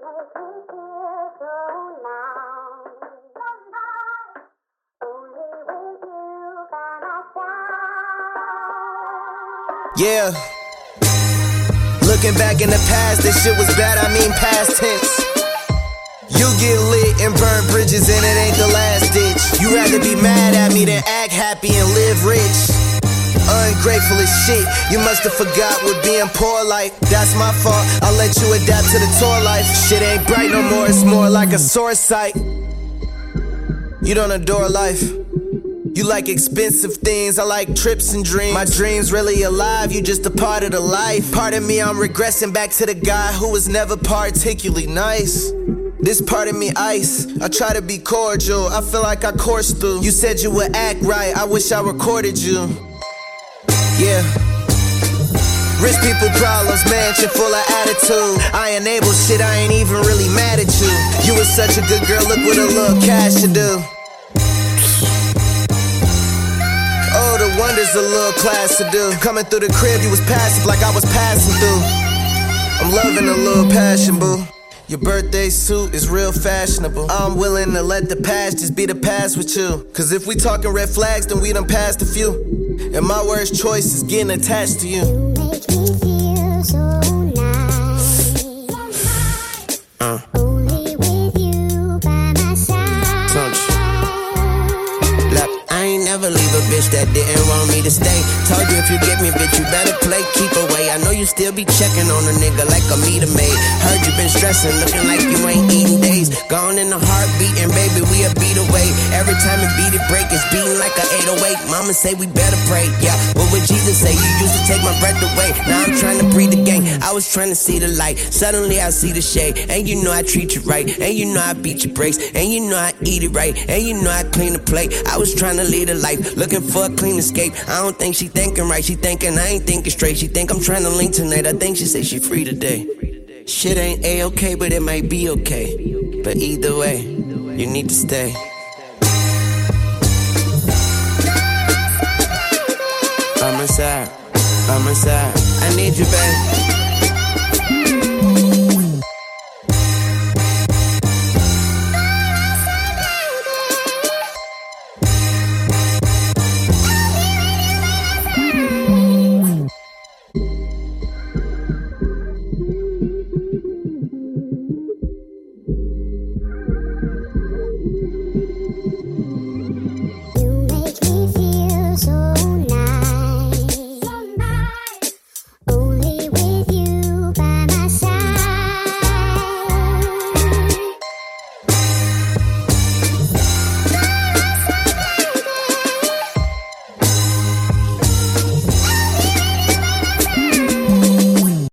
Yeah. Looking back in the past, this shit was bad, I mean past tense. You get lit and burn bridges and it ain't the last ditch. You rather be mad at me than act happy and live rich. Ungrateful as shit, you must have forgot what being poor like. That's my fault, I'll let you adapt to the tour life. Shit ain't bright no more, it's more like a sore sight. You don't adore life. You like expensive things, I like trips and dreams. My dreams really alive, you just a part of the life. Pardon me, I'm regressing back to the guy who was never particularly nice. This part of me ice, I try to be cordial, I feel like I coursed through. You said you would act right, I wish I recorded you. Yeah. Rich people problems, mansion full of attitude. I enable shit, I ain't even really mad at you. You was such a good girl, look what a little cash to do. Oh, the wonders a little class to do. Coming through the crib, you was passive like I was passing through. I'm loving a little passion, boo. Your birthday suit is real fashionable. I'm willing to let the past just be the past with you. Cause if we talking red flags, then we done passed a few. And my worst choice is getting attached to you. You make me feel so nice. Only with you by my side. Look, I ain't never leave a bitch that didn't want me to stay. Told you if you get me, bitch, you better play, keep away. I know you still be checking on a nigga like a meter maid. Heard you been stressing, looking like you ain't eating days. Gone in the heartbeat and baby, we a beat away. Every time it beat it break, it's beating like a 808. Mama say we better pray, yeah. What would Jesus say? You used to take my breath away. Now I'm trying to breathe again. I was trying to see the light. Suddenly I see the shade. And you know I treat you right. And you know I beat your brakes. And you know I eat it right. And you know I clean the plate. I was trying to lead a life, looking for a clean escape. I don't think she thinking right. She thinking I ain't thinking straight. She think I'm trying to link tonight. I think she say she free today. Shit ain't A-okay, but it might be okay. But either way, you need to stay. By my side, I need you, babe.